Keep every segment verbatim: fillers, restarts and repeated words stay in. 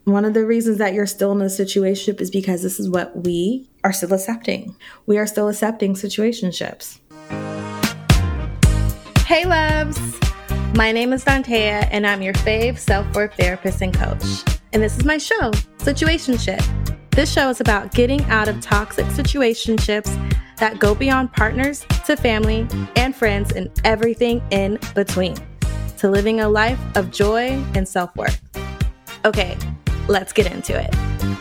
One of the reasons that you're still in a situationship is because this is what we are still accepting. We are still accepting situationships. Hey loves! My name is Dantea and I'm your fave self-worth therapist and coach. And this is my show, Situationship. This show is about getting out of toxic situationships that go beyond partners to family and friends and everything in between, to living a life of joy and self-worth. Okay, let's get into it.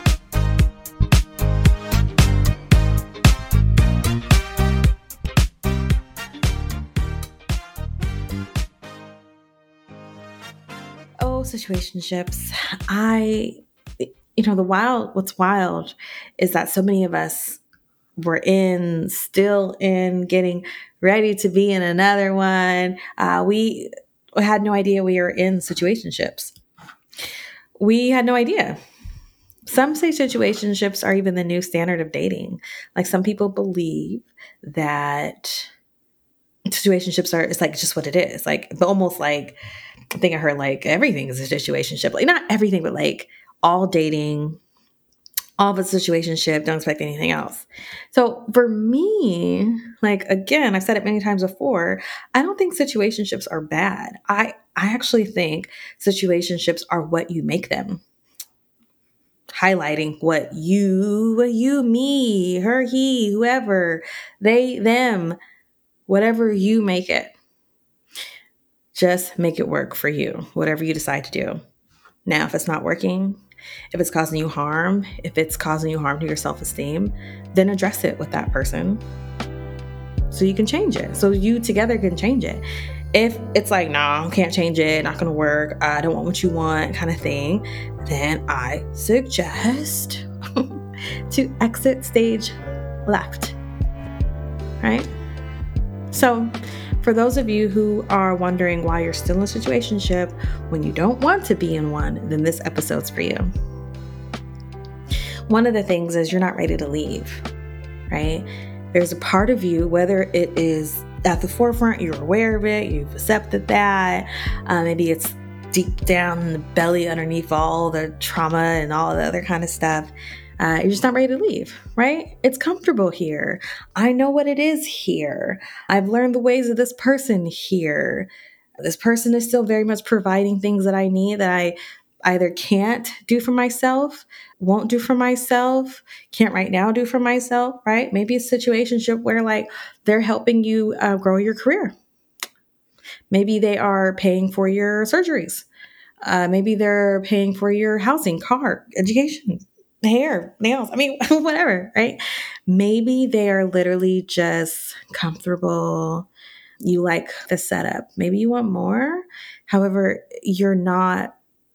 Oh, situationships. I, you know, the wild, what's wild is that so many of us were in, still in, getting ready to be in another one. Uh, we had no idea we were in situationships. We had no idea. Some say situationships are even the new standard of dating. Like some people believe that situationships are, it's like just what it is. Like almost like, I think I heard like everything is a situationship. Like not everything, but like all dating, all of a situationship, don't expect anything else. So for me, like, again, I've said it many times before, I don't think situationships are bad. I, I actually think situationships are what you make them. Highlighting what you, you, me, her, he, whoever, they, them, whatever you make it. Just make it work for you, whatever you decide to do. Now, if it's not working, if it's causing you harm, if it's causing you harm to your self-esteem, then address it with that person so you can change it. So you together can change it. If it's like, nah, can't change it, not going to work, I don't want what you want kind of thing, then I suggest to exit stage left, right? So for those of you who are wondering why you're still in a situationship when you don't want to be in one, then this episode's for you. One of the things is you're not ready to leave, right? There's a part of you, whether it is at the forefront, you're aware of it, you've accepted that, uh, maybe it's deep down in the belly underneath all the trauma and all the other kind of stuff. Uh, you're just not ready to leave, right? It's comfortable here. I know what it is here. I've learned the ways of this person here. This person is still very much providing things that I need that I either can't do for myself, won't do for myself, can't right now do for myself, right? Maybe a situationship where like they're helping you uh, grow your career. Maybe they are paying for your surgeries. Uh, maybe they're paying for your housing, car, education, hair, nails. I mean, whatever, right? Maybe they are literally just comfortable. You like the setup. Maybe you want more. However, you're not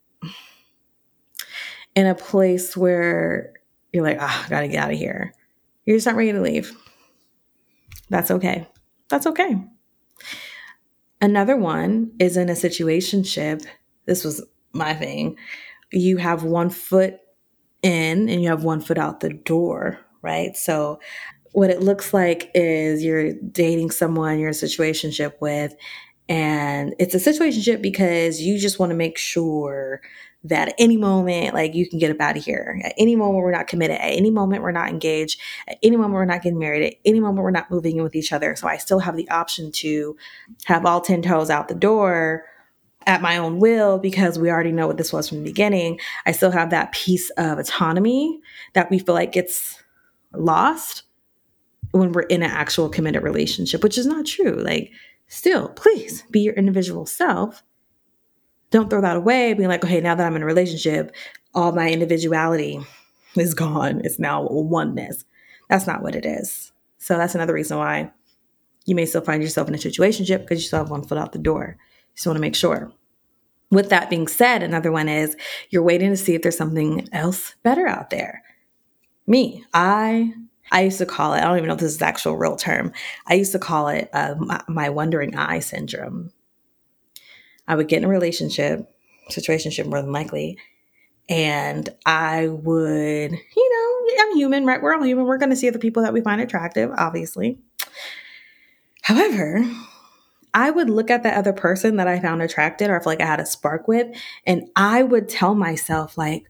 in a place where you're like, ah, oh, gotta get out of here. You're just not ready to leave. That's okay. That's okay. Another one is in a situationship. This was my thing. You have one foot in and you have one foot out the door, right? So what it looks like is you're dating someone you're in a situationship with, and it's a situationship because you just want to make sure that at any moment, like you can get up out of here. At any moment, we're not committed. At any moment, we're not engaged. At any moment, we're not getting married. At any moment, we're not moving in with each other. So I still have the option to have all ten toes out the door at my own will because we already know what this was from the beginning. I still have that piece of autonomy that we feel like gets lost when we're in an actual committed relationship, which is not true. Like, still, please be your individual self. Don't throw that away, being like, okay, now that I'm in a relationship, all my individuality is gone. It's now oneness. That's not what it is. So that's another reason why you may still find yourself in a situationship because you still have one foot out the door. You just want to make sure. With that being said, another one is you're waiting to see if there's something else better out there. Me, I I used to call it, I don't even know if this is the actual real term. I used to call it uh, my, my wandering eye syndrome. I would get in a relationship, situationship more than likely, and I would, you know, I'm human, right? We're all human. We're going to see the people that we find attractive, obviously. However, I would look at the other person that I found attracted or I feel like I had a spark with, and I would tell myself like,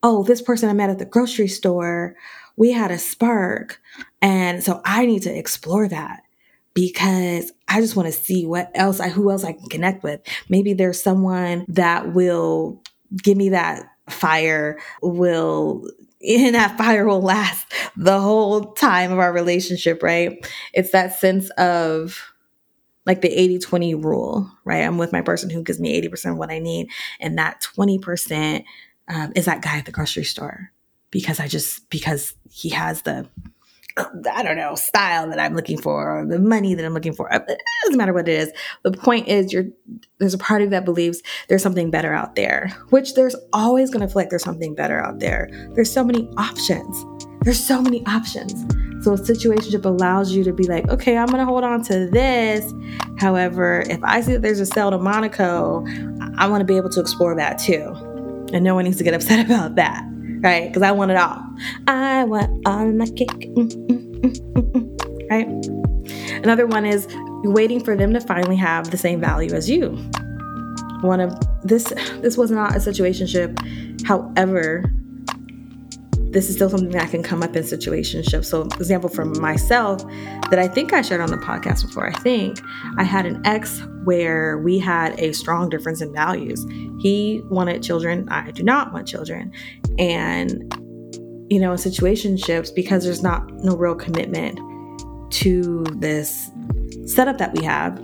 oh, this person I met at the grocery store, we had a spark. And so I need to explore that because I just want to see what else I, who else I can connect with. Maybe there's someone that will give me that fire, will, and that fire will last the whole time of our relationship, right? It's that sense of like the eighty twenty rule, right? I'm with my person who gives me eighty percent of what I need. And that twenty percent um, is that guy at the grocery store because I just, because he has the, I don't know, style that I'm looking for or the money that I'm looking for. It doesn't matter what it is. The point is you're, there's a part of you that believes there's something better out there, which there's always going to feel like there's something better out there. There's so many options. There's so many options. So a situationship allows you to be like, okay, I'm going to hold on to this. However, if I see that there's a sale to Monaco, I want to be able to explore that too. And no one needs to get upset about that, right? Because I want it all. I want all my cake. Mm, mm, mm, mm, mm. Right? Another one is you're waiting for them to finally have the same value as you. One of this, this was not a situationship. However, this is still something that can come up in situationships. So, example for myself that I think I shared on the podcast before. I think I had an ex where we had a strong difference in values. He wanted children. I do not want children. And, you know, in situationships, because there's not no real commitment to this setup that we have,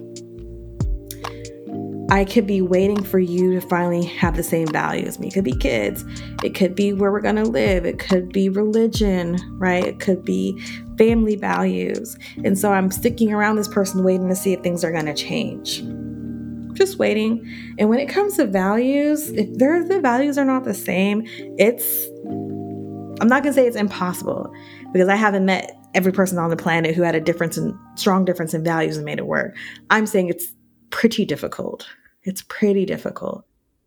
I could be waiting for you to finally have the same value as me. It could be kids. It could be where we're going to live. It could be religion, right? It could be family values. And so I'm sticking around this person waiting to see if things are going to change. Just waiting. And when it comes to values, if their the values are not the same, it's, I'm not going to say it's impossible because I haven't met every person on the planet who had a difference in strong difference in values and made it work. I'm saying it's pretty difficult. It's pretty difficult.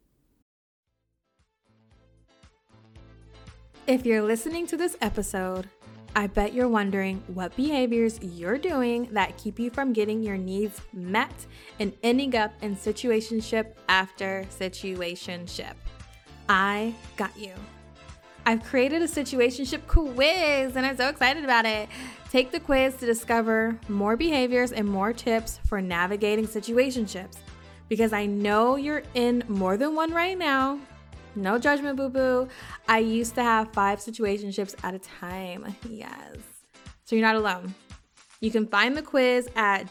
If you're listening to this episode, I bet you're wondering what behaviors you're doing that keep you from getting your needs met and ending up in situationship after situationship. I got you. I've created a situationship quiz and I'm so excited about it. Take the quiz to discover more behaviors and more tips for navigating situationships. Because I know you're in more than one right now. No judgment, boo-boo. I used to have five situationships at a time. Yes. So you're not alone. You can find the quiz at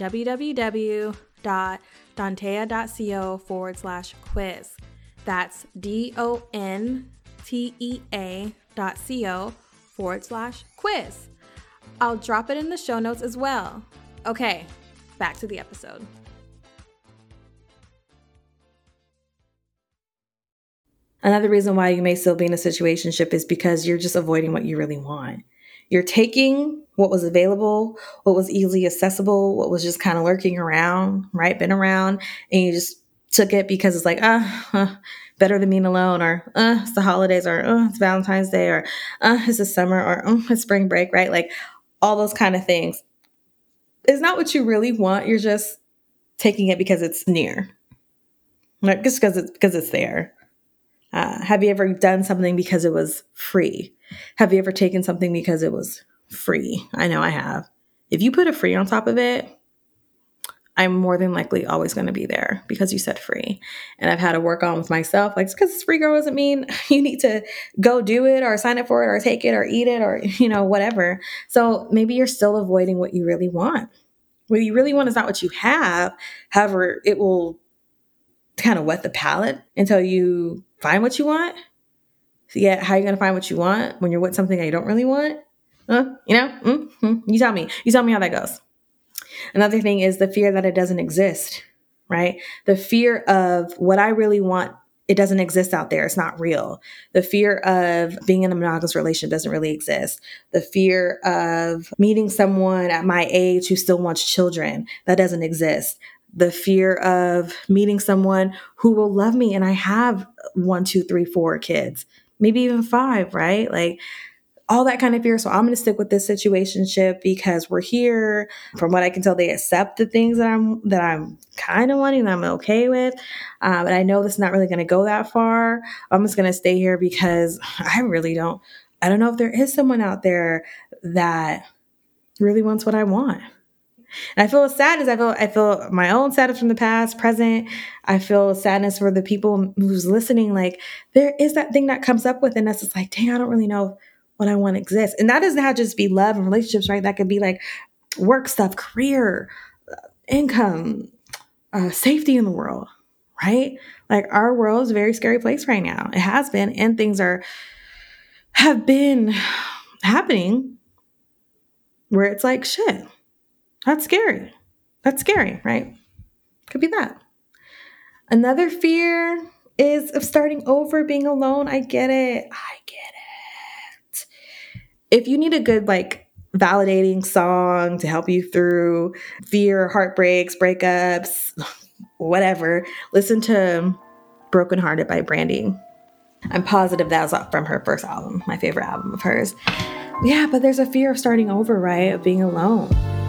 www.dontea.co forward slash quiz. That's D-O-N-T-E-A dot C-O forward slash quiz. I'll drop it in the show notes as well. Okay, back to the episode. Another reason why you may still be in a situationship is because you're just avoiding what you really want. You're taking what was available, what was easily accessible, what was just kind of lurking around, right? Been around, and you just took it because it's like, ah, uh, uh, better than being alone, or uh, it's the holidays, or uh, it's Valentine's Day, or uh, it's the summer, or uh, it's spring break, right? Like all those kind of things. It's not what you really want. You're just taking it because it's near, like just because it's because it's there. Uh, have you ever done something because it was free? Have you ever taken something because it was free? I know I have. If you put a free on top of it, I'm more than likely always going to be there because you said free. And I've had to work on with myself. Like, because it's free, girl, doesn't mean you need to go do it or sign up for it or take it or eat it or, you know, whatever. So maybe you're still avoiding what you really want. What you really want is not what you have. However, it will kind of wet the palate until you find what you want. So yeah, how are you going to find what you want when you're with something that you don't really want? Huh? You know, mm-hmm. You tell me. You tell me how that goes. Another thing is the fear that it doesn't exist, right? The fear of what I really want, it doesn't exist out there. It's not real. The fear of being in a monogamous relationship doesn't really exist. The fear of meeting someone at my age who still wants children, that doesn't exist. The fear of meeting someone who will love me and I have one, two, three, four kids, maybe even five, right? Like all that kind of fear. So I'm going to stick with this situationship because we're here. From what I can tell, they accept the things that I'm that I'm kind of wanting, that I'm okay with. Um, and I know this is not really going to go that far. I'm just going to stay here because I really don't. I don't know if there is someone out there that really wants what I want. And I feel sad as I feel, I feel my own sadness from the past, present. I feel sadness for the people who's listening. Like, there is that thing that comes up within us. It's like, dang, I don't really know what I want exists. And that doesn't have to just be love and relationships, right? That could be like work stuff, career, income, uh, safety in the world, right? Like, our world is a very scary place right now. It has been, and things are, have been happening where it's like, shit. That's scary. That's scary, right? Could be that. Another fear is of starting over, being alone. I get it. I get it. If you need a good, like, validating song to help you through fear, heartbreaks, breakups, whatever, listen to Broken Hearted by Brandy. I'm positive that was from her first album, my favorite album of hers. Yeah, but there's a fear of starting over, right? Of being alone.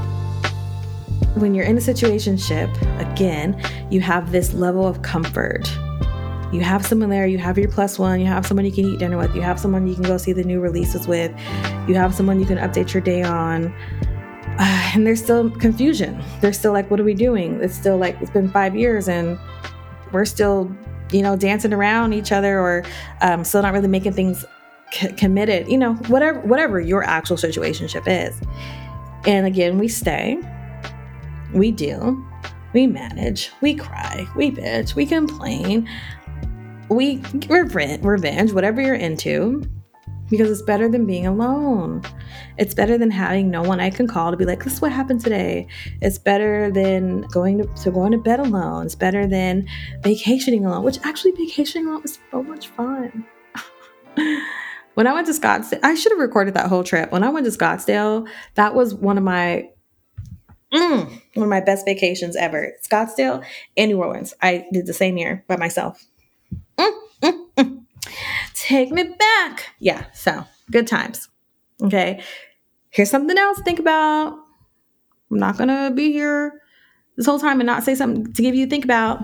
When you're in a situationship, again, you have this level of comfort. You have someone there, you have your plus one, you have someone you can eat dinner with, you have someone you can go see the new releases with, you have someone you can update your day on. Uh, and there's still confusion. There's still like, what are we doing? It's still like, it's been five years and we're still, you know, dancing around each other, or um, still not really making things c- committed, you know, whatever, whatever your actual situationship is. And again, we stay. We deal, we manage, we cry, we bitch, we complain, we revenge, revenge, whatever you're into, because it's better than being alone. It's better than having no one I can call to be like, this is what happened today. It's better than going to, to going to bed alone. It's better than vacationing alone, which actually vacationing alone was so much fun. When I went to Scottsdale, I should have recorded that whole trip. When I went to Scottsdale, that was one of my Mm, one of my best vacations ever. Scottsdale and New Orleans. I did the same year by myself. Mm, mm, mm. Take me back. Yeah, so good times. Okay. Here's something else to think about. I'm not going to be here this whole time and not say something to give you to think about.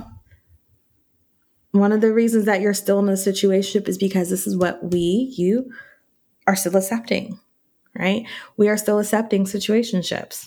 One of the reasons that you're still in a situationship is because this is what we, you, are still accepting, right? We are still accepting situationships.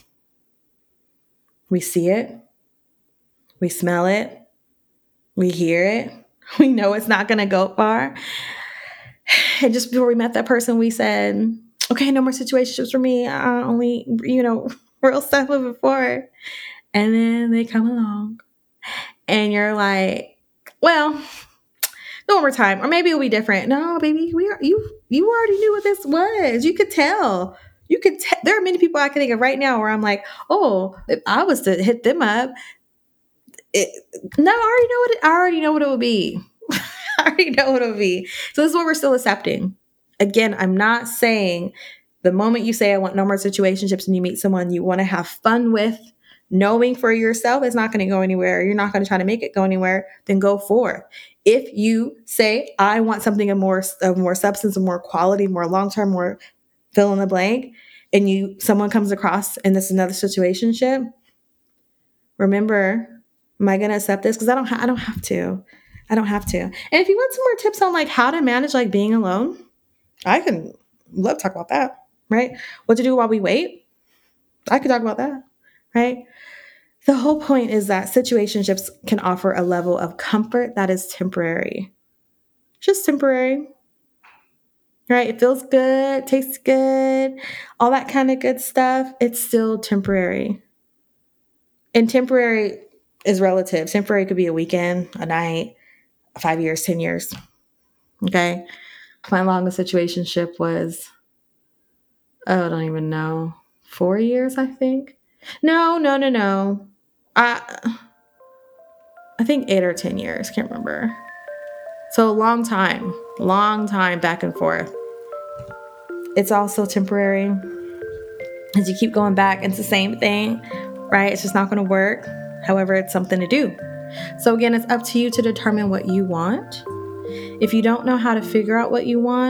We see it. We smell it. We hear it. We know it's not going to go far. And just before we met that person, we said, okay, no more situationships for me. I only, you know, real stuff moving forward. And then they come along and you're like, well, no more time. Or maybe it'll be different. No, baby, we are, you, you already knew what this was. You could tell. You could tell. There are many people I can think of right now where I'm like, oh, if I was to hit them up, it, no, I already know what it, I already know what it would be. I already know what it would be. So this is what we're still accepting. Again, I'm not saying the moment you say I want no more situationships and you meet someone you want to have fun with, knowing for yourself it's not going to go anywhere, you're not going to try to make it go anywhere, then go forth. If you say I want something of more of more substance, of more quality, more long-term, more fill in the blank, and you someone comes across and this is another situationship, remember, am I going to accept this? Because I don't ha- I don't have to. I don't have to. And if you want some more tips on like how to manage like being alone, I can love to talk about that, right? What to do while we wait. I could talk about that, right? The whole point is that situationships can offer a level of comfort that is temporary. Just temporary, right? It feels good, tastes good, all that kind of good stuff. It's still temporary. And temporary is relative. Temporary could be a weekend, a night, five years, ten years. Okay. My longest situationship was, oh, I don't even know, four years, I think. No, no, no, no. I, I think eight or ten years. Can't remember. So a long time, long time back and forth. It's also temporary. As you keep going back, it's the same thing, right? It's just not going to work. However, it's something to do. So again, it's up to you to determine what you want. If you don't know how to figure out what you want,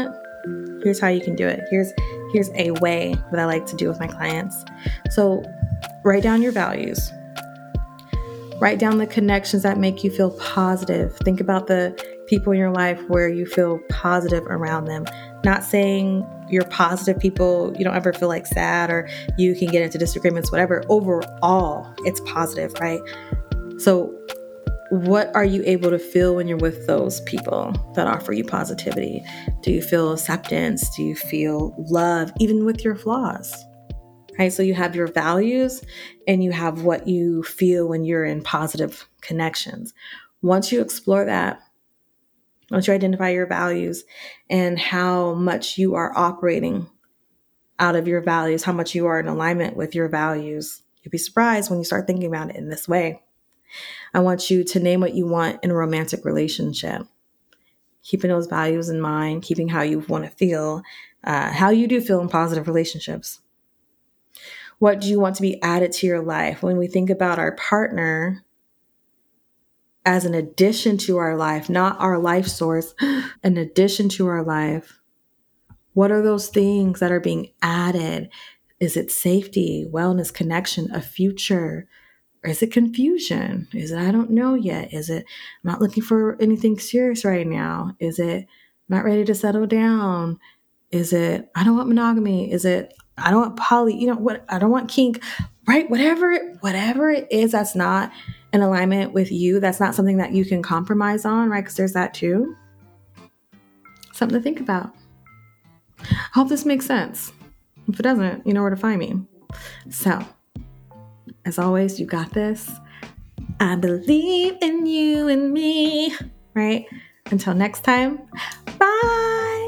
Here's how you can do it. Here's here's a way that I like to do with my clients. So write down your values. Write down the connections that make you feel positive. Think about the people in your life where you feel positive around them. Not saying you're positive people, you don't ever feel like sad or you can get into disagreements, whatever. Overall, it's positive, right? So what are you able to feel when you're with those people that offer you positivity? Do you feel acceptance? Do you feel love, even with your flaws? Right? So you have your values and you have what you feel when you're in positive connections. Once you explore that, once you identify your values and how much you are operating out of your values, how much you are in alignment with your values, you'll be surprised when you start thinking about it in this way. I want you to name what you want in a romantic relationship, keeping those values in mind, keeping how you want to feel, uh, how you do feel in positive relationships. What do you want to be added to your life? When we think about our partner as an addition to our life, not our life source, an addition to our life, what are those things that are being added? Is it safety, wellness, connection, a future? Or is it confusion? Is it, I don't know yet? Is it, I'm not looking for anything serious right now? Is it, I'm not ready to settle down? Is it, I don't want monogamy? Is it, I don't want poly, you know what? I don't want kink, right? Whatever, whatever it is that's not in alignment with you, that's not something that you can compromise on, right? Because there's that too. Something to think about. I hope this makes sense. If it doesn't, you know where to find me. So, as always, you got this. I believe in you and me, right? Until next time, bye.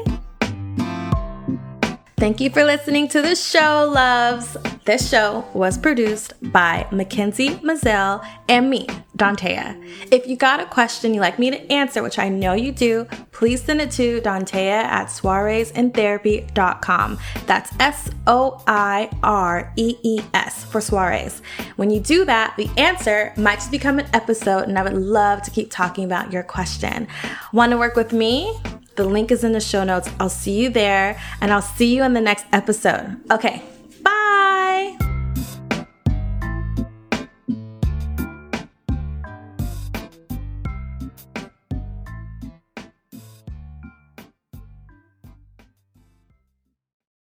Thank you for listening to the show, loves. This show was produced by Mackenzie Mazel and me, Dontea. If you got a question you'd like me to answer, which I know you do, please send it to Dontea at soirees in therapy dot com. That's S O I R E E S for soirees. When you do that, the answer might just become an episode, and I would love to keep talking about your question. Want to work with me? The link is in the show notes. I'll see you there, and I'll see you in the next episode. Okay.